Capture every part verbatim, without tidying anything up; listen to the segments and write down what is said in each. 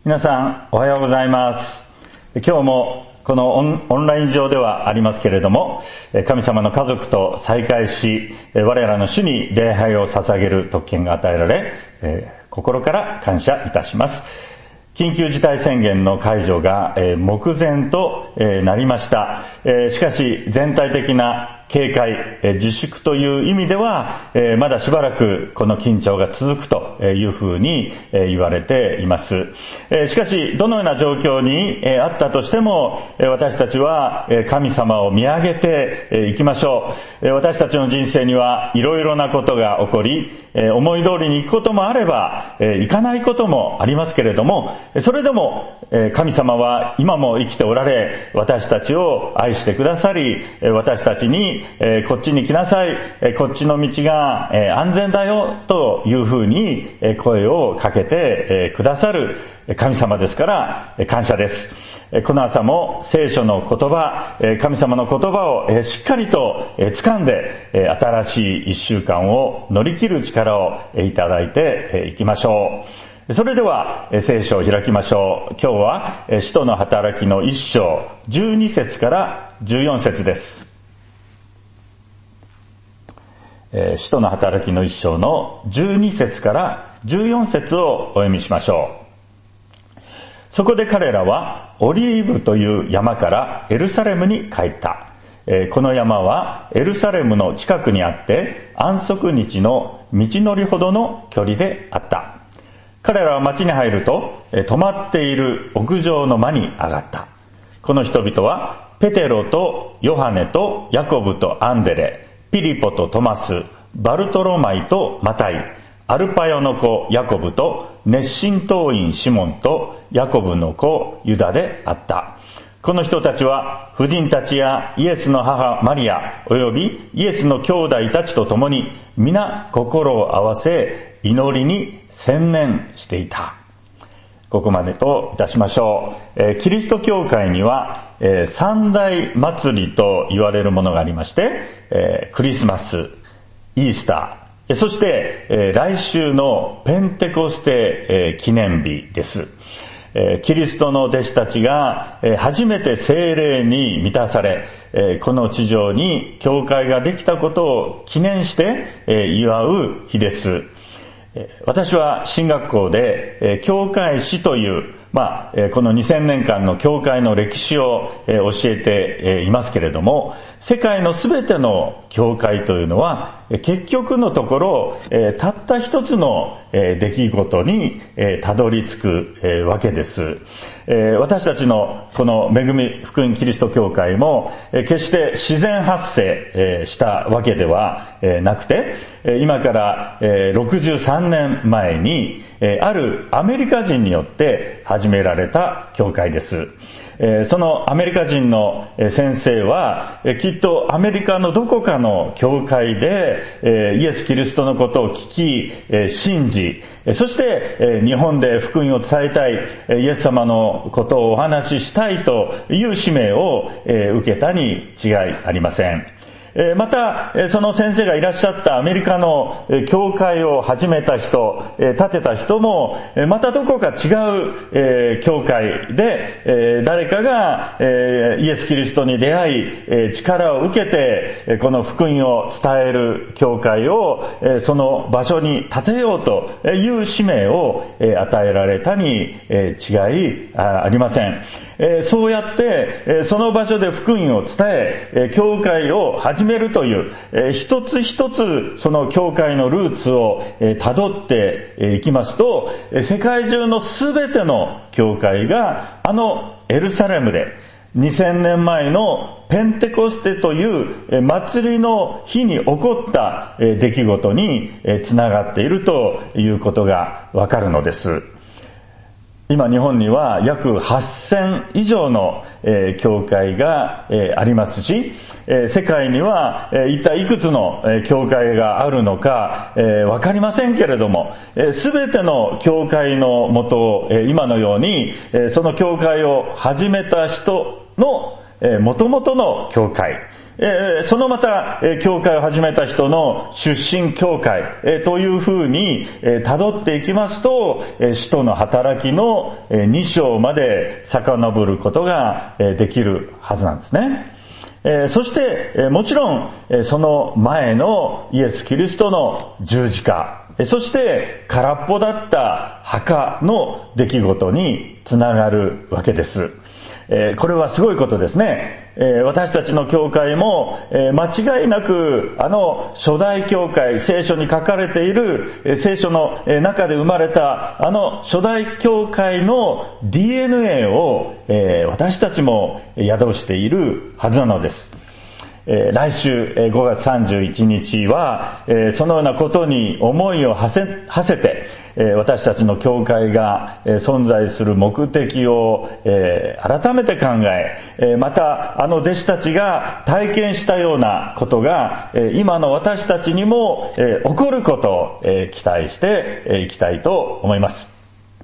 皆さんおはようございます。今日もこのオン、オンライン上ではありますけれども、神様の家族と再会し、我らの主に礼拝を捧げる特権が与えられ、心から感謝いたします。緊急事態宣言の解除が目前となりました。しかし全体的な警戒、自粛という意味ではまだしばらくこの緊張が続くというふうに言われています。しかしどのような状況にあったとしても、私たちは神様を見上げていきましょう。私たちの人生にはいろいろなことが起こり、思い通りに行くこともあれば行かないこともありますけれども、それでも神様は今も生きておられ、私たちを愛してくださり、私たちにこっちに来なさい、こっちの道が安全だよというふうに声をかけてくださる神様ですから感謝です。この朝も聖書の言葉、神様の言葉をしっかりと掴んで、新しい一週間を乗り切る力をいただいていきましょう。それでは聖書を開きましょう。今日は使徒の働きの一章じゅうに節からじゅうよん節です。使徒の働きの一章のじゅうに節からじゅうよん節をお読みしましょう。そこで彼らはオリーブという山からエルサレムに帰った。この山はエルサレムの近くにあって安息日の道のりほどの距離であった。彼らは町に入ると泊まっている屋上の間に上がった。この人々はペテロとヨハネとヤコブとアンデレ、ピリポとトマス、バルトロマイとマタイ、アルパヨの子ヤコブと熱心党員シモンとヤコブの子ユダであった。この人たちは婦人たちやイエスの母マリアおよびイエスの兄弟たちと共に皆心を合わせ祈りに専念していた。ここまでといたしましょう。えー、キリスト教会には、えー、三大祭りと言われるものがありまして、えー、クリスマス、イースター、そして、えー、来週のペンテコステ、えー、記念日です。えー、キリストの弟子たちが、えー、初めて聖霊に満たされ、えー、この地上に教会ができたことを記念して、えー、祝う日です。私は進学校で教会史という、まあ、このにせんねんかんの教会の歴史を教えていますけれども、世界のすべての教会というのは結局のところたった一つの出来事にたどり着くわけです。私たちのこの恵み福音キリスト教会も決して自然発生したわけではなくて、今からろくじゅうさんねんまえにあるアメリカ人によって始められた教会です。そのアメリカ人の先生はきっとアメリカのどこかの教会でイエス・キリストのことを聞き信じ、そして日本で福音を伝えたい、イエス様のことをお話ししたいという使命を受けたに違いありません。またその先生がいらっしゃったアメリカの教会を始めた人、建てた人もまたどこか違う教会で誰かがイエス・キリストに出会い力を受けてこの福音を伝える教会をその場所に建てようという使命を与えられたに違いありません。そうやってその場所で福音を伝え教会を始めるという一つ一つその教会のルーツを辿っていきますと、世界中のすべての教会があのエルサレムでにせんねんまえのペンテコステという祭りの日に起こった出来事につながっているということがわかるのです。今日本には約はっせん以上の教会がありますし、世界には一体いくつの教会があるのかわかりませんけれども、すべての教会のもと、今のようにその教会を始めた人の元々の教会、 えー、そのまた、えー、教会を始めた人の出身教会、えー、というふうに、えー、辿っていきますと、えー、使徒の働きの、えー、に章まで遡ることが、えー、できるはずなんですね。えー、そして、えー、もちろん、えー、その前のイエス・キリストの十字架、えー、そして空っぽだった墓の出来事につながるわけです。えー、これはすごいことですね。えー、私たちの教会も、えー、間違いなくあの初代教会、聖書に書かれている、えー、聖書の中で生まれたあの初代教会の ディーエヌエー を、えー、私たちも宿しているはずなのです。えー、来週、えー、ごがつさんじゅういちにちは、えー、そのようなことに思いを馳せ、馳せて、えー、私たちの教会が、えー、存在する目的を、えー、改めて考え、えー、またあの弟子たちが体験したようなことが、えー、今の私たちにも、えー、起こることを、えー、期待してい、えー、きたいと思います。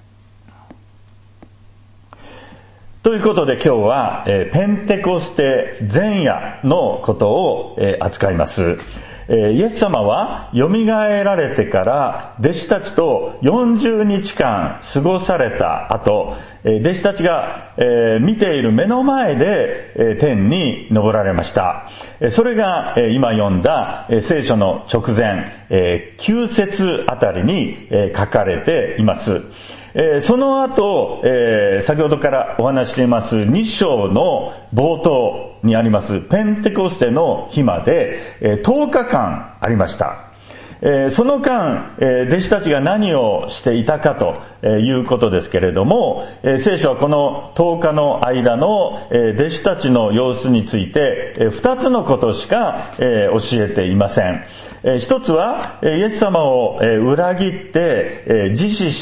ということで今日は、えー、ペンテコステ前夜のことを、えー、扱います。えー、イエス様は蘇られてから弟子たちとよんじゅうにちかん過ごされた後、えー、弟子たちが、えー、見ている目の前で、えー、天に昇られました。えー、それが、えー、今読んだ、えー、聖書の直前、えー、きゅう節あたりに、えー、書かれています。えー、その後、えー、先ほどからお話していますに章の冒頭にありますペンテコステの日まで、えー、とおかかんありました。えー、その間、えー、弟子たちが何をしていたかということですけれども、えー、聖書はこのとおかの間の、えー、弟子たちの様子について、えー、ふたつのことしか、えー、教えていません。えー、一つは、イエス様を、えー、裏切って、えー、自死した、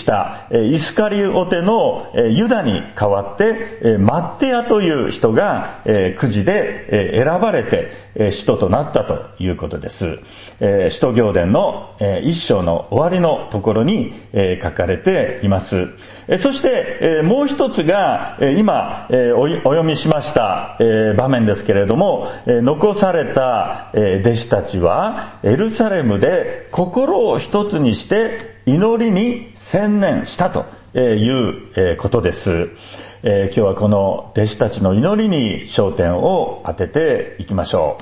えー、イスカリオテの、えー、ユダに代わって、えー、マッテアという人が、えー、くじで、えー、選ばれて、えー、使徒となったということです。えー、使徒行伝の、えー、一章の終わりのところに、えー、書かれています。えー、そして、えー、もう一つが、えー、今、えー、お, お読みしました、えー、場面ですけれども、えー、残された、えー、弟子たちはエルサレムで心を一つにして祈りに専念したということです。えー、今日はこの弟子たちの祈りに焦点を当てていきましょう。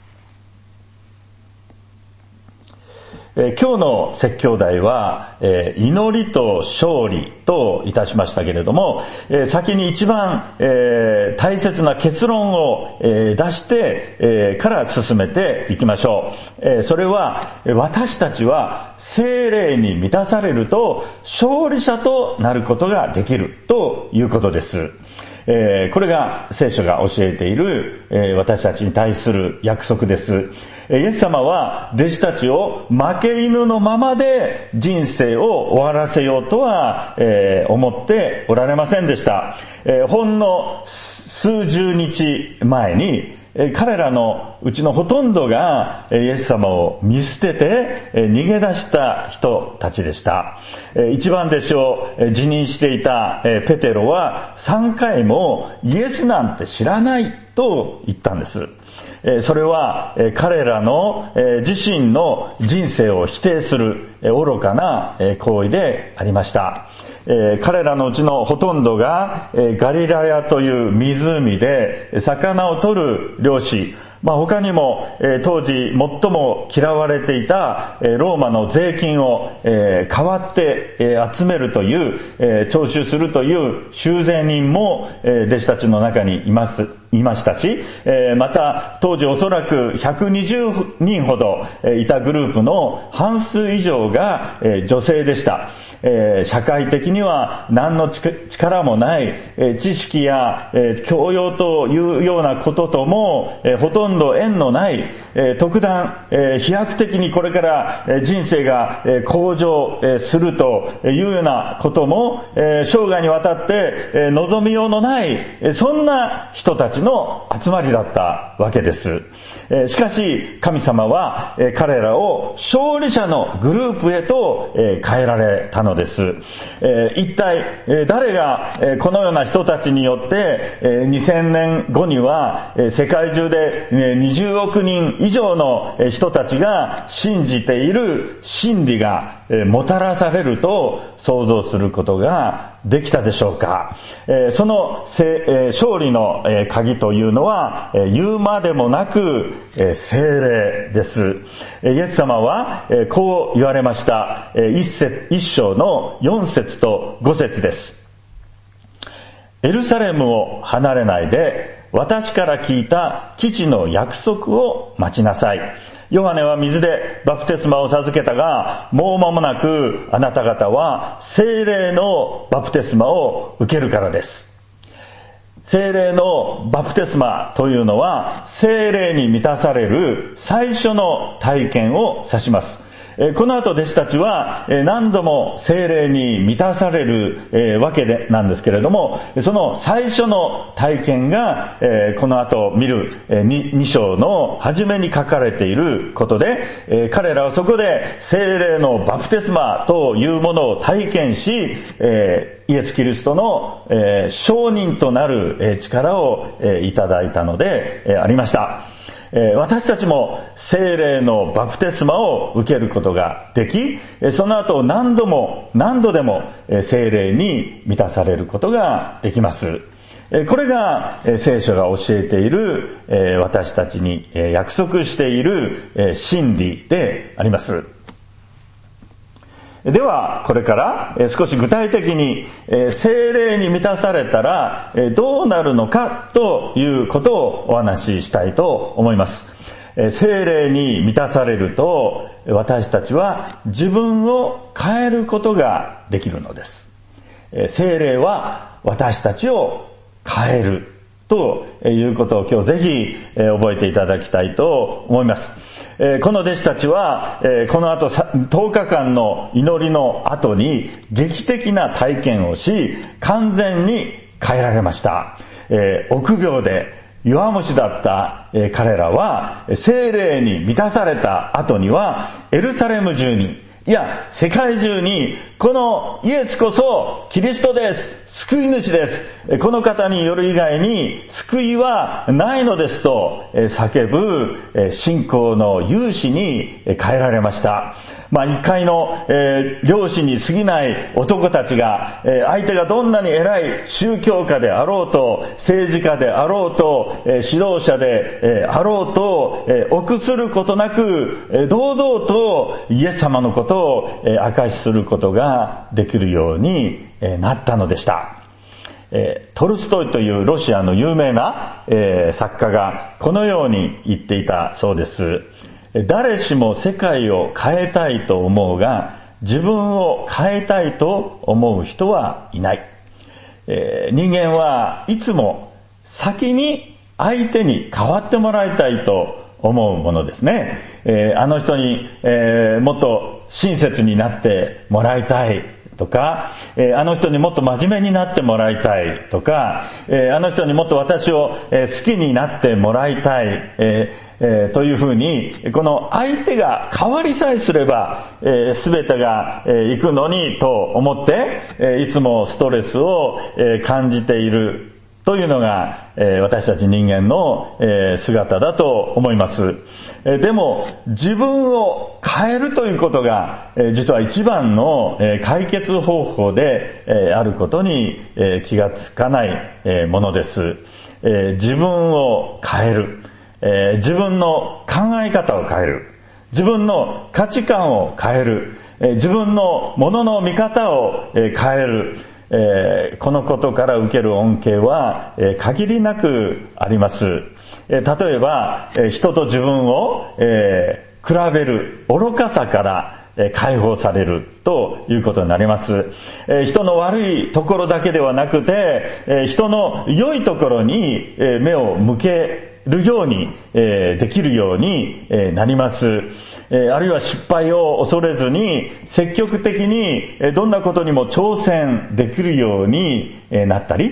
えー、今日の説教題は、えー、祈りと勝利といたしましたけれども、えー、先に一番、えー、大切な結論を、えー、出して、えー、から進めていきましょう。えー、それは私たちは聖霊に満たされると勝利者となることができるということです。えー、これが聖書が教えている、えー、私たちに対する約束です。イエス様は弟子たちを負け犬のままで人生を終わらせようとは、えー、思っておられませんでした。えー、ほんの数十日前に彼らのうちのほとんどがイエス様を見捨てて逃げ出した人たちでした。一番弟子を辞任していたペテロはさんかいもイエスなんて知らないと言ったんです。それは彼らの自身の人生を否定する愚かな行為でありました。彼らのうちのほとんどがガリラヤという湖で魚を取る漁師、まあ、他にも、えー、当時最も嫌われていた、えー、ローマの税金を、えー、代わって、えー、集めるという、えー、徴収するという修税人も、えー、弟子たちの中にいますいましたし、えー、また当時おそらくひゃくにじゅうにんほどいたグループの半数以上が、えー、女性でした。えー、社会的には何の力もない、えー、知識や、えー、教養というようなこととも、えー、ほとんど縁のない、えー、特段、えー、飛躍的にこれから、えー、人生が、えー、向上、えー、するというようなことも、えー、生涯にわたって、えー、望みようのない、えー、そんな人たちの集まりだったわけです。 しかし神様は彼らを勝利者のグループへと変えられたのです。一体誰がこのような人たちによってにせんねんごには世界中でにじゅうおくにん以上の人たちが信じている真理がもたらされると想像することができたでしょうか。その勝利の鍵というのは言うまでもなく聖霊です。イエス様はこう言われました。一節、一章のよん節とご節です。エルサレムを離れないで私から聞いた父の約束を待ちなさい。ヨハネは水でバプテスマを授けたが、もう間もなくあなた方は聖霊のバプテスマを受けるからです。聖霊のバプテスマというのは、聖霊に満たされる最初の体験を指します。この後弟子たちは何度も聖霊に満たされるわけでなんですけれども、その最初の体験がこの後見るに章の初めに書かれていることで、彼らはそこで聖霊のバプテスマというものを体験し、イエス・キリストの証人となる力をいただいたのでありました。私たちも聖霊のバプテスマを受けることができ、その後何度も何度でも聖霊に満たされることができます。これが聖書が教えている私たちに約束している真理であります。ではこれから少し具体的に聖霊に満たされたらどうなるのかということをお話ししたいと思います。聖霊に満たされると私たちは自分を変えることができるのです。聖霊は私たちを変えるということを今日ぜひ覚えていただきたいと思います。この弟子たちはこの後とおかかんの祈りの後に劇的な体験をし、完全に変えられました。臆病で弱虫だった彼らは聖霊に満たされた後にはエルサレム中に、いや世界中にこのイエスこそキリストです、救い主です、この方による以外に救いはないのですと叫ぶ信仰の勇士に変えられました。まあ一介の、えー、漁師に過ぎない男たちが、えー、相手がどんなに偉い宗教家であろうと、政治家であろうと、えー、指導者で、えー、あろうと、えー、臆することなく、えー、堂々とイエス様のことを、えー、証しすることができるように、えー、なったのでした。えー、トルストイというロシアの有名な、えー、作家がこのように言っていたそうです。誰しも世界を変えたいと思うが、自分を変えたいと思う人はいない。えー、人間はいつも先に相手に変わってもらいたいと思うものですね。えー、あの人に、えー、もっと親切になってもらいたいとか、えー、あの人にもっと真面目になってもらいたいとか、えー、あの人にもっと私を、えー、好きになってもらいたい、えーえー、というふうに、この相手が変わりさえすれば、えー、全てが、えー、いくのにと思って、えー、いつもストレスを、えー、感じているというのが、えー、私たち人間の、えー、姿だと思います。えー、でも自分を変えるということが、えー、実は一番の、えー、解決方法で、えー、あることに、えー、気がつかない、えー、ものです。えー、自分を変える。えー、自分の考え方を変える。自分の価値観を変える。えー、自分のものの見方を、えー、変える。えー、このことから受ける恩恵は、えー、限りなくあります。えー、例えば、えー、人と自分を、えー、比べる愚かさから解放されるということになります。えー、人の悪いところだけではなくて、えー、人の良いところに目を向けるように、えー、できるように、えー、なります。えー、あるいは失敗を恐れずに積極的に、えー、どんなことにも挑戦できるように、えー、なったり、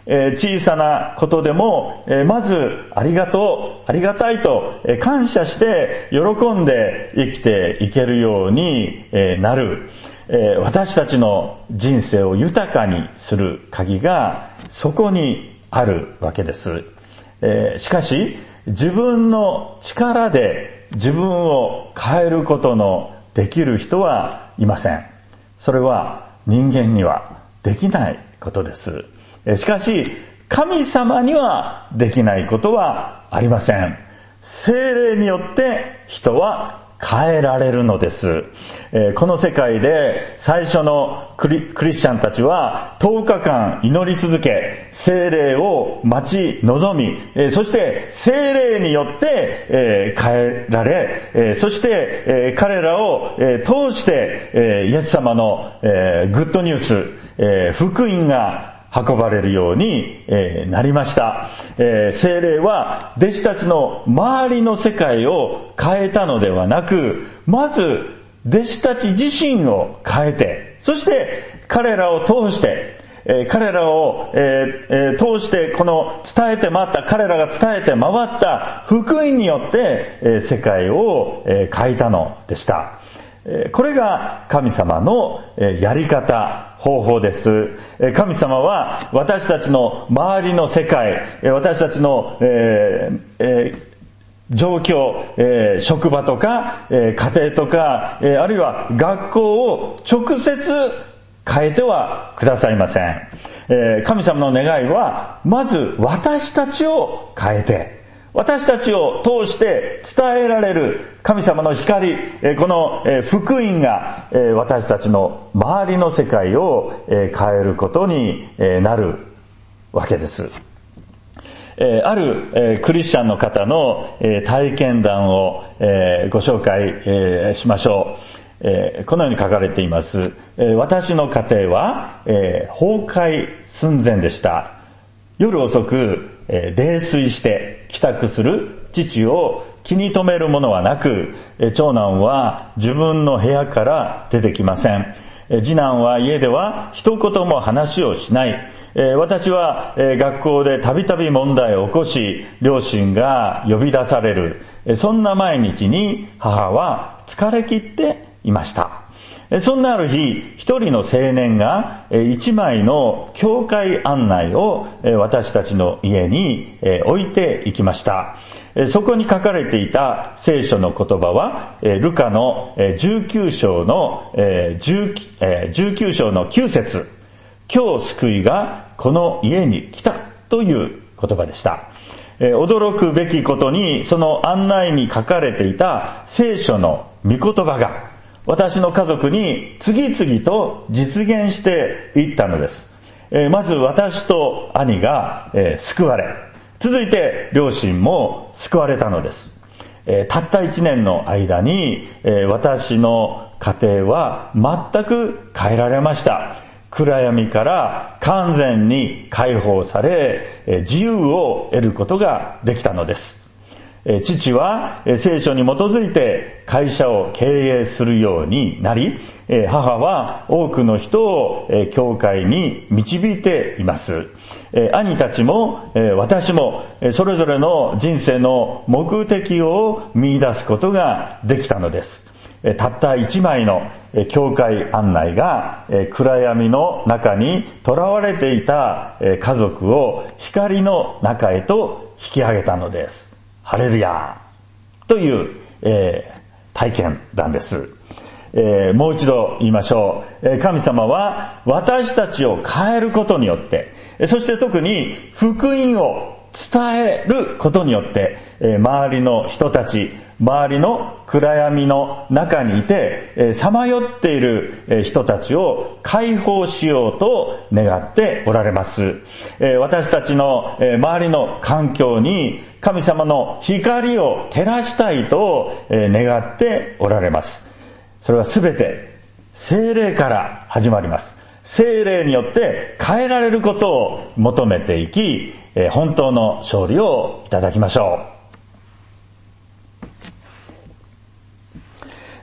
えー、小さなことでも、えー、まずありがとう、ありがたいと、えー、感謝して喜んで生きていけるように、えー、なる、えー、私たちの人生を豊かにする鍵がそこにあるわけです。えー、しかし自分の力で自分を変えることのできる人はいません。それは人間にはできないことです。しかし神様にはできないことはありません。聖霊によって人は変えられるのです。この世界で最初のクリ、クリスチャンたちはとおかかん祈り続け、聖霊を待ち望み、そして聖霊によって変えられ、そして彼らを通してイエス様のグッドニュース、福音が運ばれるようになりました。聖霊は弟子たちの周りの世界を変えたのではなく、まず弟子たち自身を変えて、そして彼らを通して、彼らを通してこの伝えて回った、彼らが伝えて回った福音によって世界を変えたのでした。これが神様のやり方、方法です。神様は私たちの周りの世界、私たちの、えーえー、状況、えー、職場とか、えー、家庭とか、えー、あるいは学校を直接変えてはくださいません。えー、神様の願いはまず私たちを変えて、私たちを通して伝えられる神様の光、この福音が私たちの周りの世界を変えることになるわけです。あるクリスチャンの方の体験談をご紹介しましょう。このように書かれています。私の家庭は崩壊寸前でした。夜遅く泥酔して帰宅する父を気に留めるものはなく、長男は自分の部屋から出てきません。次男は家では一言も話をしない。私は学校でたびたび問題を起こし、両親が呼び出される。そんな毎日に母は疲れ切っていました。そんなある日、一人の青年が一枚の教会案内を私たちの家に置いていきました。そこに書かれていた聖書の言葉は、ルカのじゅうきゅう章のじゅうきゅう章のきゅう節、今日救いがこの家に来たという言葉でした。驚くべきことに、その案内に書かれていた聖書の御言葉が私の家族に次々と実現していったのです。まず私と兄が救われ、続いて両親も救われたのです。たった一年の間に私の家庭は全く変えられました。暗闇から完全に解放され、自由を得ることができたのです。父は聖書に基づいて会社を経営するようになり、母は多くの人を教会に導いています。兄たちも私もそれぞれの人生の目的を見出すことができたのです。たった一枚の教会案内が暗闇の中に囚われていた家族を光の中へと引き上げたのです。ハレルヤという、えー、体験談です。えー、もう一度言いましょう。神様は私たちを変えることによって、そして特に福音を伝えることによって、周りの人たち、周りの暗闇の中にいてさまよっている人たちを解放しようと願っておられます。私たちの周りの環境に神様の光を照らしたいと願っておられます。それはすべて聖霊から始まります。聖霊によって変えられることを求めていき、本当の勝利をいただきましょう。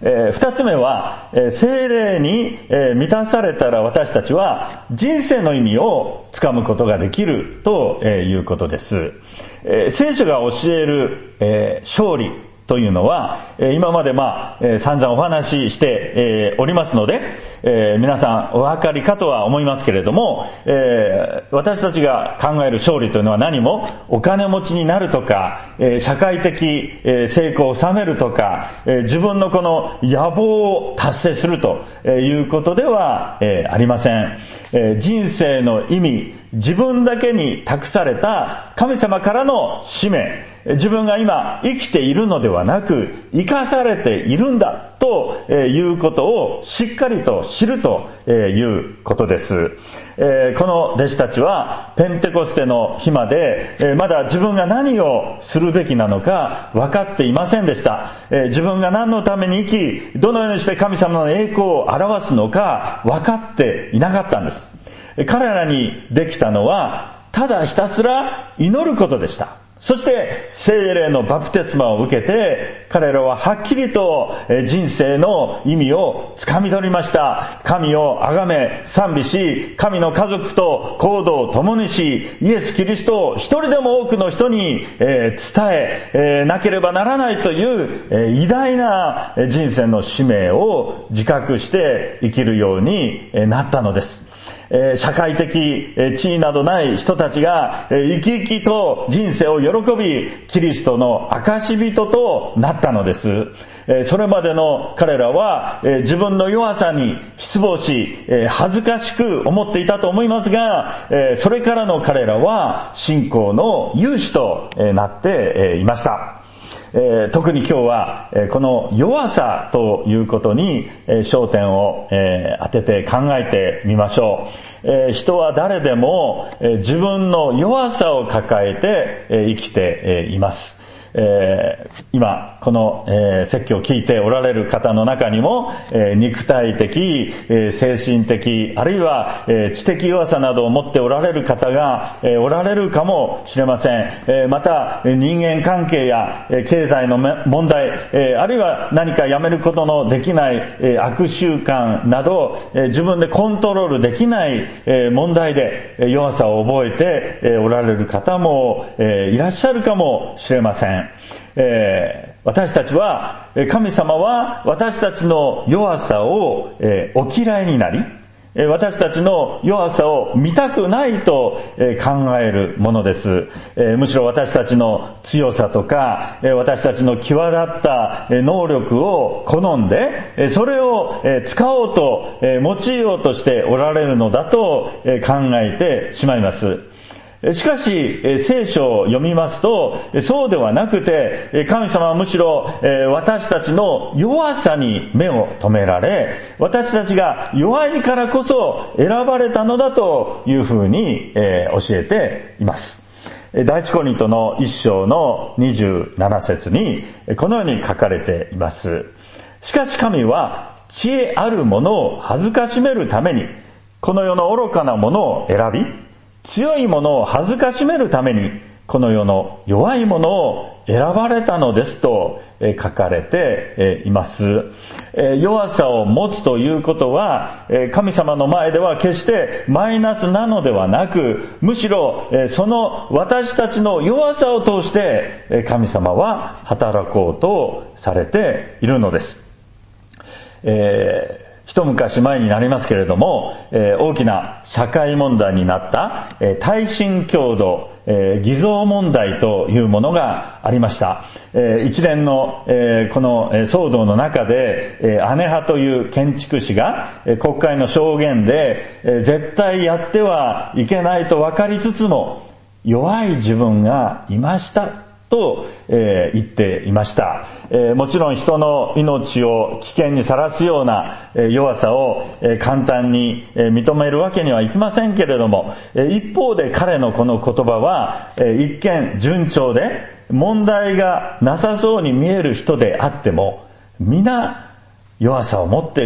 えー、二つ目は、えー、聖霊に、えー、満たされたら私たちは人生の意味をつかむことができると、えー、いうことです。えー、聖書が教える、えー、勝利というのは、えー、今までまあ、えー、散々お話しして、えー、おりますので、えー、皆さんお分かりかとは思いますけれども、えー、私たちが考える勝利というのは何もお金持ちになるとか、えー、社会的、えー、成功を収めるとか、えー、自分のこの野望を達成するということでは、えー、ありません。えー、人生の意味、自分だけに託された神様からの使命、自分が今生きているのではなく生かされているんだということをしっかりと知るということです。この弟子たちはペンテコステの日までまだ自分が何をするべきなのか分かっていませんでした。自分が何のために生き、どのようにして神様の栄光を表すのか分かっていなかったんです。彼らにできたのはただひたすら祈ることでした。そして聖霊のバプテスマを受けて彼らははっきりと人生の意味をつかみ取りました。神を崇め賛美し、神の家族と行動を共にし、イエス・キリストを一人でも多くの人に伝えなければならないという偉大な人生の使命を自覚して生きるようになったのです。社会的地位などない人たちが生き生きと人生を喜び、キリストの証人となったのです。それまでの彼らは自分の弱さに失望し恥ずかしく思っていたと思いますが、それからの彼らは信仰の勇士となっていました。えー、特に今日は、えー、この弱さということに、えー、焦点を、えー、当てて考えてみましょう。えー、人は誰でも、えー、自分の弱さを抱えて、えー、生きて、えー、います。えー、今この、えー、説教を聞いておられる方の中にも、えー、肉体的、えー、精神的、あるいは、えー、知的弱さなどを持っておられる方が、えー、おられるかもしれません。えー、また人間関係や、えー、経済の問題、えー、あるいは何かやめることのできない、えー、悪習慣など、えー、自分でコントロールできない、えー、問題で、えー、弱さを覚えて、えー、おられる方も、えー、いらっしゃるかもしれません。えー、私たちは、神様は私たちの弱さを、えー、お嫌いになり、私たちの弱さを見たくないと考えるものです。むしろ私たちの強さとか、私たちの際立った能力を好んで、それを使おうと、用いようとしておられるのだと考えてしまいます。しかし、聖書を読みますと、そうではなくて、神様はむしろ私たちの弱さに目を留められ、私たちが弱いからこそ選ばれたのだというふうに教えています。第一コリントの一章のにじゅうなな節にこのように書かれています。しかし神は知恵ある者を恥ずかしめるために、この世の愚かなものを選び、強いものを恥ずかしめるためにこの世の弱いものを選ばれたのですと書かれています。弱さを持つということは神様の前では決してマイナスなのではなく、むしろその私たちの弱さを通して神様は働こうとされているのです。えー一昔前になりますけれども、えー、大きな社会問題になった、えー、耐震強度、えー、偽造問題というものがありました。えー、一連の、えー、この騒動の中で、えー、姉派という建築士が、えー、国会の証言で、えー、絶対やってはいけないと分かりつつも弱い自分がいましたと、えー、言っていました。えー、もちろん人の命を危険にさらすような、えー、弱さを、えー、簡単に、えー、認めるわけにはいきませんけれども、えー、一方で彼のこの言葉は、えー、一見順調で問題がなさそうに見える人であっても皆弱さを持っていると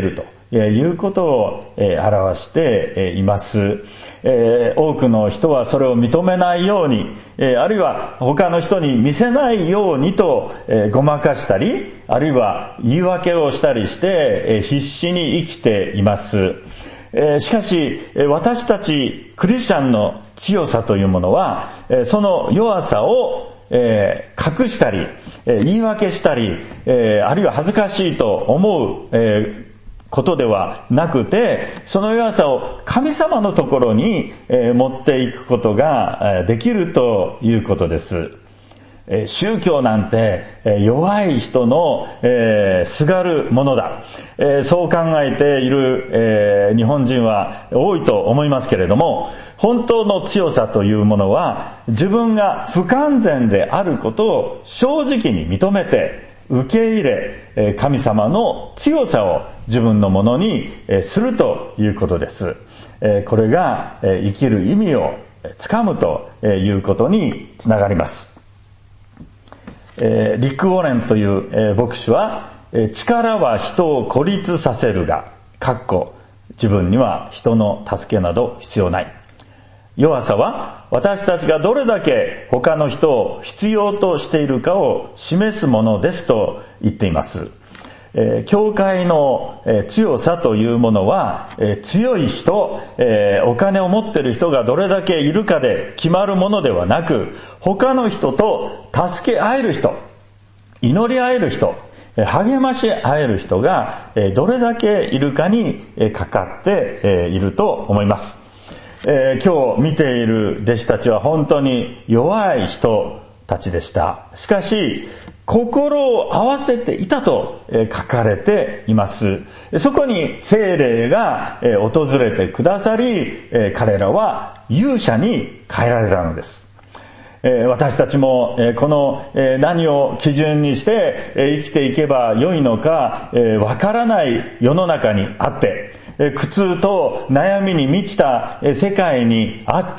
いうことを表しています。多くの人はそれを認めないように、あるいは他の人に見せないようにとごまかしたり、あるいは言い訳をしたりして必死に生きています。しかし私たちクリスチャンの強さというものは、その弱さをえー、隠したり、えー、言い訳したり、えー、あるいは恥ずかしいと思う、えー、ことではなくて、その弱さを神様のところに、えー、持っていくことができるということです。えー、宗教なんて、えー、弱い人の、えー、すがるものだ、えー、そう考えている、えー、日本人は多いと思いますけれども、本当の強さというものは自分が不完全であることを正直に認めて受け入れ、神様の強さを自分のものにするということです。これが生きる意味をつかむということにつながります。リック・ウォレンという牧師は、力は人を孤立させるが、かっこ自分には人の助けなど必要ない。弱さは私たちがどれだけ他の人を必要としているかを示すものですと言っています。えー、教会の、えー、強さというものは、えー、強い人、えー、お金を持っている人がどれだけいるかで決まるものではなく、他の人と助け合える人、祈り合える人、励まし合える人がどれだけいるかにかかっていると思います。えー、今日見ている弟子たちは本当に弱い人たちでした。しかし、心を合わせていたと書かれています。そこに聖霊が訪れてくださり、彼らは勇者に変えられたのです。私たちもこの何を基準にして生きていけばよいのかわからない世の中にあって、苦痛と悩みに満ちた世界にあって、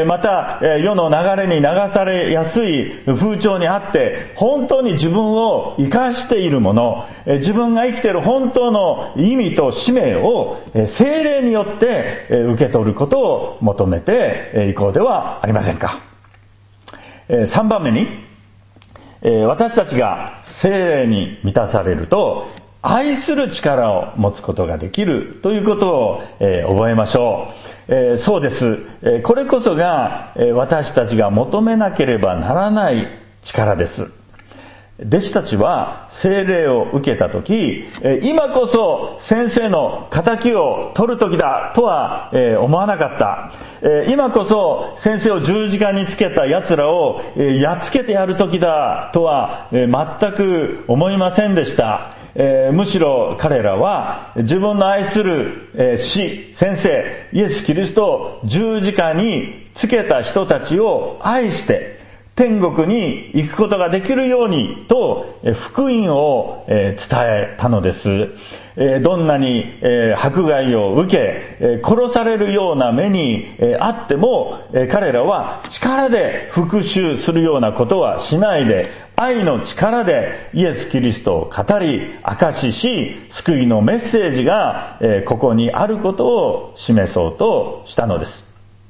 また世の流れに流されやすい風潮にあって、本当に自分を生かしているもの、自分が生きている本当の意味と使命を聖霊によって受け取ることを求めていこうではありませんか。さんばんめに、私たちが聖霊に満たされると愛する力を持つことができるということを、えー、覚えましょう。えー、そうです、えー。これこそが、えー、私たちが求めなければならない力です。弟子たちは聖霊を受けたとき、今こそ先生の仇を取るときだとは思わなかった。今こそ先生を十字架につけた奴らをやっつけてやるときだとは全く思いませんでした。むしろ彼らは自分の愛する師、先生、イエス・キリストを十字架につけた人たちを愛して、天国に行くことができるようにと福音を伝えたのです。どんなに迫害を受け殺されるような目にあっても、彼らは力で復讐するようなことはしないで、愛の力でイエス・キリストを語り証しし、救いのメッセージがここにあることを示そうとしたのです。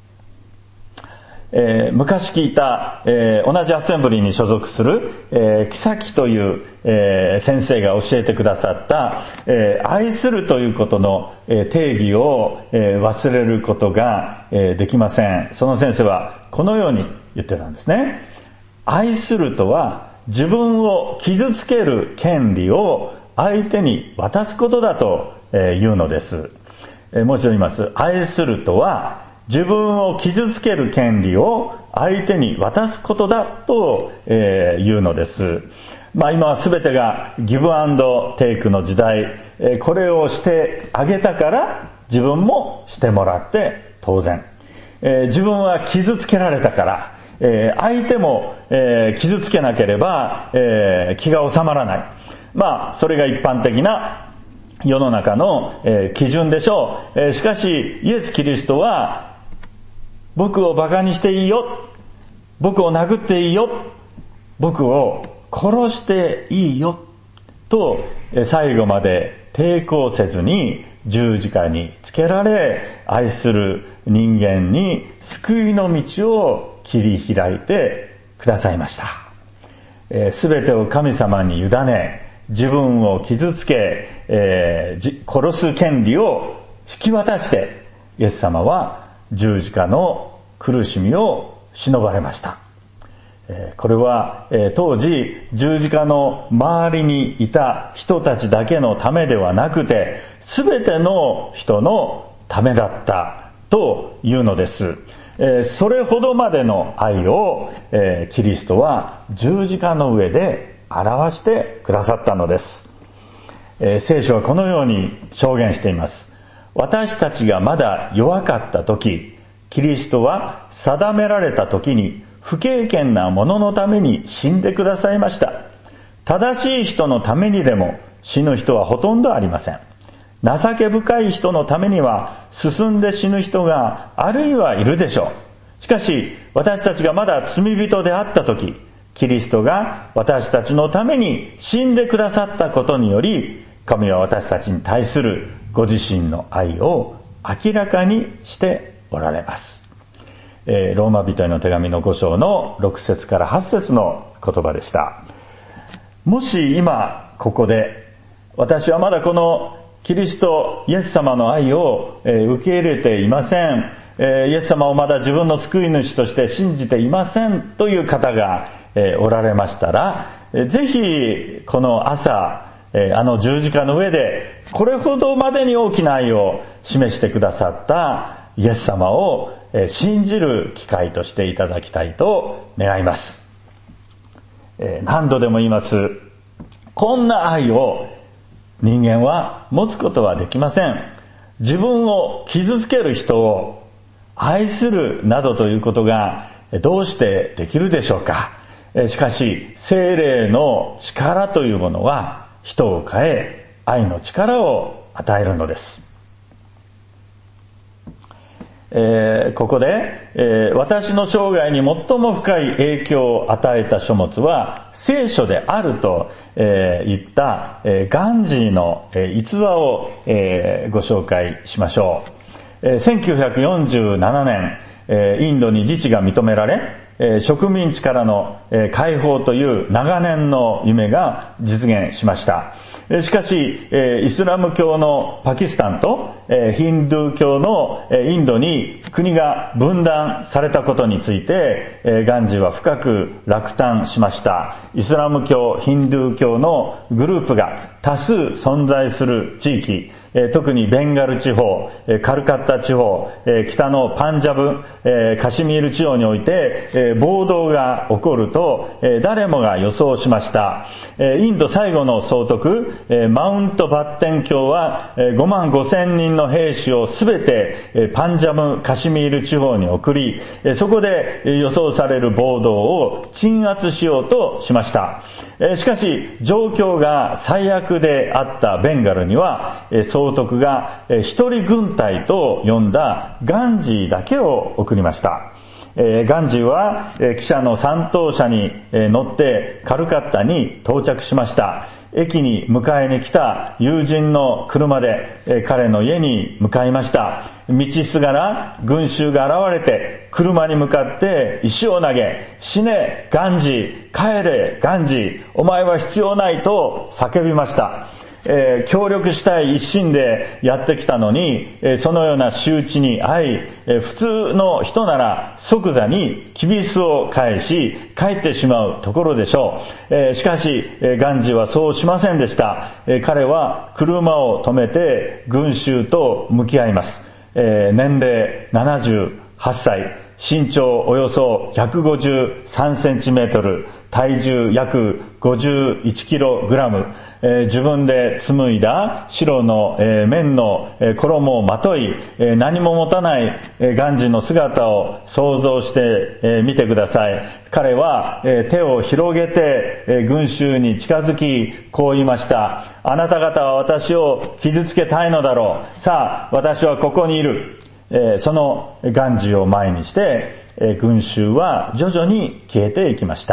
えー、昔聞いた、えー、同じアッセンブリーに所属する、えー、木崎という、えー、先生が教えてくださった、えー、愛するということの、えー、定義を、えー、忘れることが、えー、できません。その先生はこのように言ってたんですね。愛するとは自分を傷つける権利を相手に渡すことだと、えー、言うのです。えー、もう一度言います。愛するとは自分を傷つける権利を相手に渡すことだと、えー、言うのです。まあ今は全てがギブアンドテイクの時代、えー、これをしてあげたから自分もしてもらって当然、えー、自分は傷つけられたから、えー、相手も、えー、傷つけなければ、えー、気が収まらない。まあそれが一般的な世の中の、えー、基準でしょう。えー、しかしイエス・キリストは僕をバカにしていいよ、僕を殴っていいよ、僕を殺していいよと最後まで抵抗せずに十字架につけられ、愛する人間に救いの道を切り開いてくださいました。すべてを神様に委ね、自分を傷つけ、えー、殺す権利を引き渡して、イエス様は十字架の苦しみを忍ばれました。これは当時十字架の周りにいた人たちだけのためではなくて、すべての人のためだったというのです。それほどまでの愛をキリストは十字架の上で表してくださったのです。聖書はこのように証言しています。私たちがまだ弱かった時、キリストは定められた時に不敬虔な者のために死んでくださいました。正しい人のためにでも死ぬ人はほとんどありません。情け深い人のためには進んで死ぬ人があるいはいるでしょう。しかし私たちがまだ罪人であった時、キリストが私たちのために死んでくださったことにより、神は私たちに対するご自身の愛を明らかにしておられます。えー、ローマ人への手紙のご章のろく節からはち節の言葉でした。もし今ここで私はまだこのキリストイエス様の愛を、えー、受け入れていません、えー、イエス様をまだ自分の救い主として信じていませんという方が、えー、おられましたら、えー、ぜひこの朝、えー、あの十字架の上でこれほどまでに大きな愛を示してくださったイエス様を信じる機会としていただきたいと願います。何度でも言います。こんな愛を人間は持つことはできません。自分を傷つける人を愛するなどということがどうしてできるでしょうか。しかし聖霊の力というものは人を変え、愛の力を与えるのです。えー、ここで、えー、私の生涯に最も深い影響を与えた書物は聖書であると、えー、言った、えー、ガンジーの、えー、逸話を、えー、ご紹介しましょう。えー、せんきゅうひゃくよんじゅうななねん、えー、インドに自治が認められ、えー、植民地からの、えー、解放という長年の夢が実現しました。しかし、イスラム教のパキスタンとヒンドゥー教のインドに国が分断されたことについて、ガンジーは深く落胆しました。イスラム教、ヒンドゥー教のグループが多数存在する地域、特にベンガル地方、カルカッタ地方、北のパンジャブ、カシミール地方において暴動が起こると誰もが予想しました。インド最後の総督、マウントバッテン教はごまんごせんにんの兵士をすべてパンジャブ、カシミール地方に送り、そこで予想される暴動を鎮圧しようとしました。しかし状況が最悪であったベンガルには総督が一人軍隊と呼んだガンジーだけを送りました。ガンジーは汽車のさん等車に乗ってカルカッタに到着しました。駅に迎えに来た友人の車で彼の家に向かいました。道すがら群衆が現れて車に向かって石を投げ、死ねガンジー、帰れガンジー、お前は必要ないと叫びました。えー、協力したい一心でやってきたのに、えー、そのような仕打ちに遭い、えー、普通の人なら即座にきびすを返し帰ってしまうところでしょう。えー、しかし、えー、ガンジーはそうしませんでした。えー、彼は車を止めて群衆と向き合います。えー、年齢ななじゅうはっさい、身長およそひゃくごじゅうさんセンチメートル、体重約ごじゅういちキログラム、えー、自分で紡いだ白の、えー、綿の、えー、衣をまとい、えー、何も持たない、えー、ガンジーの姿を想像して、えー、見てください。彼は、えー、手を広げて、えー、群衆に近づきこう言いました。あなた方は私を傷つけたいのだろう。さあ私はここにいる。えー、そのガンジーを前にして、えー、群衆は徐々に消えていきました。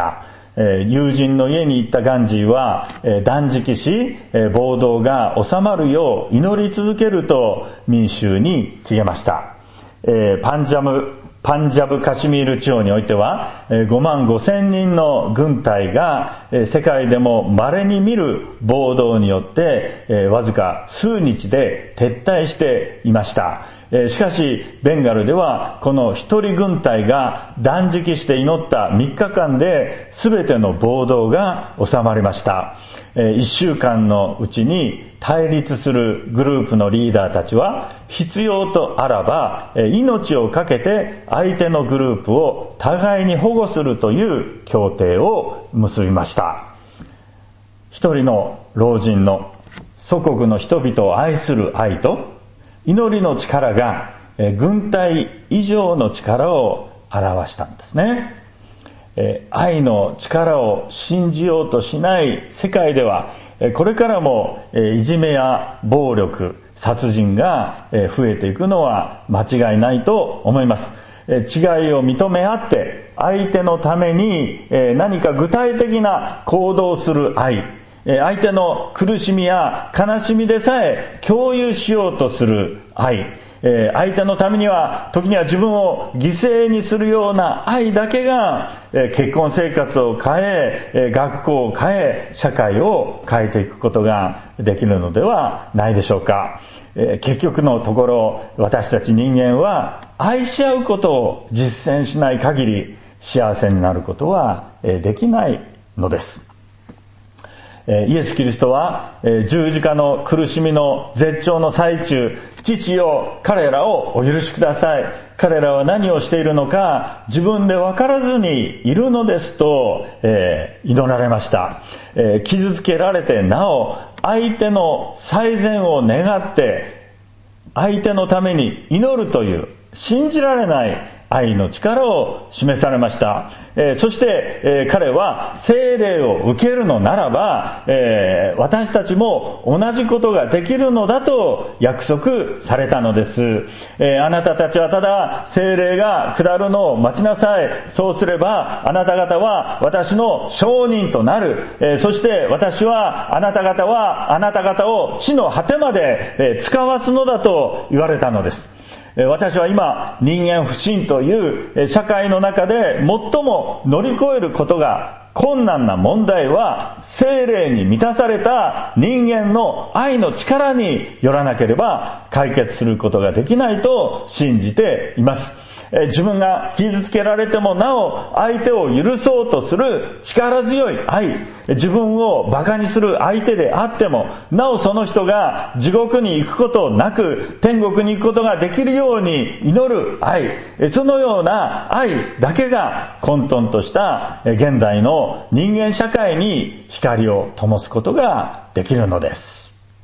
友人の家に行ったガンジーは断食し、暴動が収まるよう祈り続けると民衆に告げました。パンジャブ、パンジャブカシミール地方においてはごまんごせんにんの軍隊が世界でも稀に見る暴動によってわずか数日で撤退していました。しかしベンガルではこの一人軍隊が断食して祈ったみっかかんで全ての暴動が収まりました。一週間のうちに対立するグループのリーダーたちは必要とあらば命を懸けて相手のグループを互いに保護するという協定を結びました。一人の老人の祖国の人々を愛する愛と祈りの力が軍隊以上の力を表したんですね。愛の力を信じようとしない世界ではこれからもいじめや暴力、殺人が増えていくのは間違いないと思います。違いを認め合って相手のために何か具体的な行動する愛、相手の苦しみや悲しみでさえ共有しようとする愛、相手のためには時には自分を犠牲にするような愛だけが結婚生活を変え、学校を変え、社会を変えていくことができるのではないでしょうか。結局のところ私たち人間は愛し合うことを実践しない限り幸せになることはできないのです。イエス・キリストは十字架の苦しみの絶頂の最中、父よ彼らをお許しください、彼らは何をしているのか自分で分からずにいるのですと祈られました。傷つけられてなお相手の最善を願って相手のために祈るという信じられない愛の力を示されました。えー、そして、えー、彼は聖霊を受けるのならば、えー、私たちも同じことができるのだと約束されたのです。えー、あなたたちはただ聖霊が下るのを待ちなさい。そうすればあなた方は私の証人となる。えー、そして私はあなた方はあなた方を地の果てまで、えー、使わすのだと言われたのです。私は今人間不信という社会の中で最も乗り越えることが困難な問題は聖霊に満たされた人間の愛の力によらなければ解決することができないと信じています。自分が傷つけられてもなお相手を許そうとする力強い愛、自分を馬鹿にする相手であってもなおその人が地獄に行くことなく天国に行くことができるように祈る愛、そのような愛だけが混沌とした現代の人間社会に光を灯すことができるのです。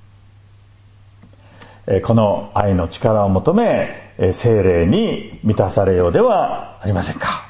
この愛の力を求め聖霊に満たされようではありませんか。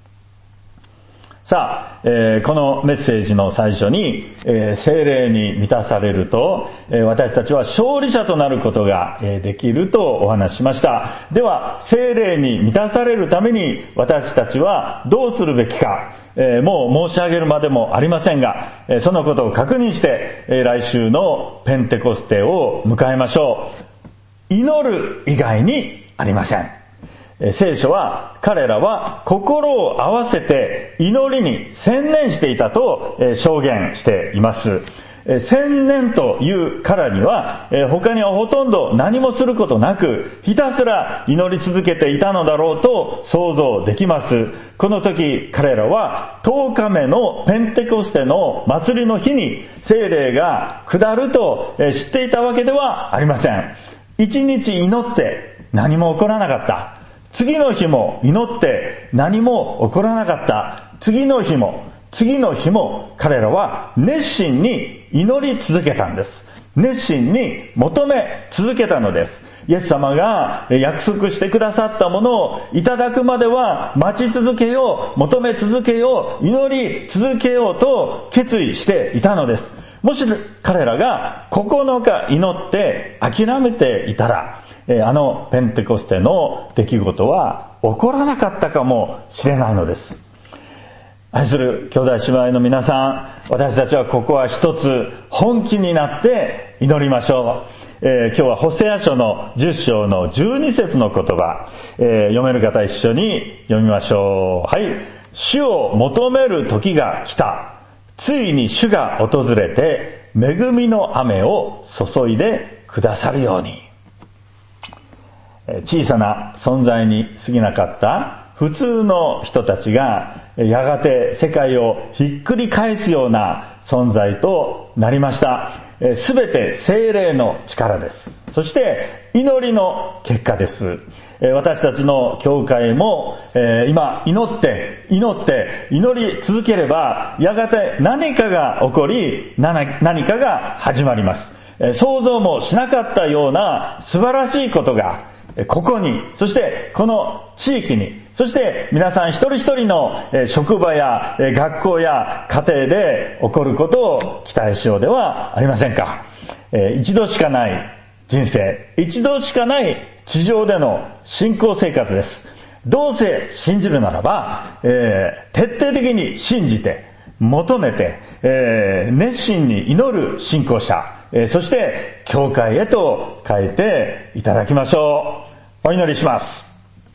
さあ、えー、このメッセージの最初に、えー、聖霊に満たされると、えー、私たちは勝利者となることが、えー、できるとお話ししました。では聖霊に満たされるために私たちはどうするべきか、えー、もう申し上げるまでもありませんが、えー、そのことを確認して、えー、来週のペンテコステを迎えましょう。祈る以外にありません。聖書は彼らは心を合わせて祈りに専念していたと証言しています。専念というからには他にはほとんど何もすることなくひたすら祈り続けていたのだろうと想像できます。この時彼らはとおかめのペンテコステの祭りの日に聖霊が下ると知っていたわけではありません。一日祈って何も起こらなかった。次の日も祈って何も起こらなかった。次の日も次の日も彼らは熱心に祈り続けたんです。熱心に求め続けたのです。イエス様が約束してくださったものをいただくまでは待ち続けよう、求め続けよう、祈り続けようと決意していたのです。もし彼らがここのか祈って諦めていたら、あのペンテコステの出来事は起こらなかったかもしれないのです。 愛する兄弟姉妹の皆さん、私たちはここは一つ本気になって祈りましょう。えー、今日はホセア書のじゅっ章のじゅうに節の言葉、えー、読める方一緒に読みましょう。はい。主を求める時が来た。ついに主が訪れて恵みの雨を注いでくださるように。小さな存在に過ぎなかった普通の人たちがやがて世界をひっくり返すような存在となりました。すべて聖霊の力です。そして祈りの結果です。私たちの教会も今祈って祈って祈り続ければやがて何かが起こり何かが始まります。想像もしなかったような素晴らしいことがここに、そしてこの地域に、そして皆さん一人一人の職場や学校や家庭で起こることを期待しようではありませんか。一度しかない人生、一度しかない地上での信仰生活です。どうせ信じるならば、えー、徹底的に信じて、求めて、えー、熱心に祈る信仰者、えー、そして教会へと変えていただきましょう。お祈りします。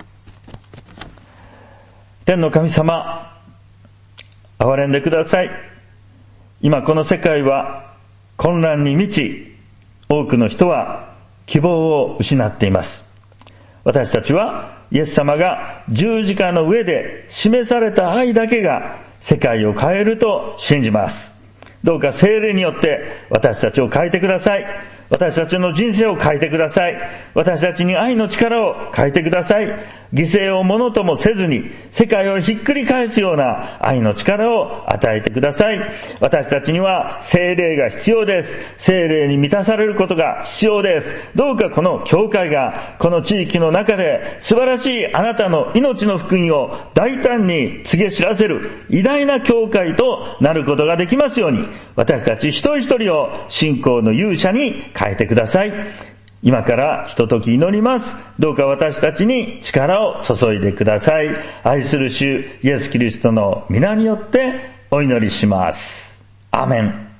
天の神様、憐れんでください。今この世界は混乱に満ち、多くの人は希望を失っています。私たちはイエス様が十字架の上で示された愛だけが世界を変えると信じます。どうか聖霊によって私たちを変えてください。私たちの人生を変えてください。私たちに愛の力を変えてください。犠牲をものともせずに世界をひっくり返すような愛の力を与えてください。私たちには聖霊が必要です。聖霊に満たされることが必要です。どうかこの教会がこの地域の中で素晴らしいあなたの命の福音を大胆に告げ知らせる偉大な教会となることができますように、私たち一人一人を信仰の勇者に変えてください。今からひととき祈ります。どうか私たちに力を注いでください。愛する主イエス・キリストの皆によってお祈りします。アーメン。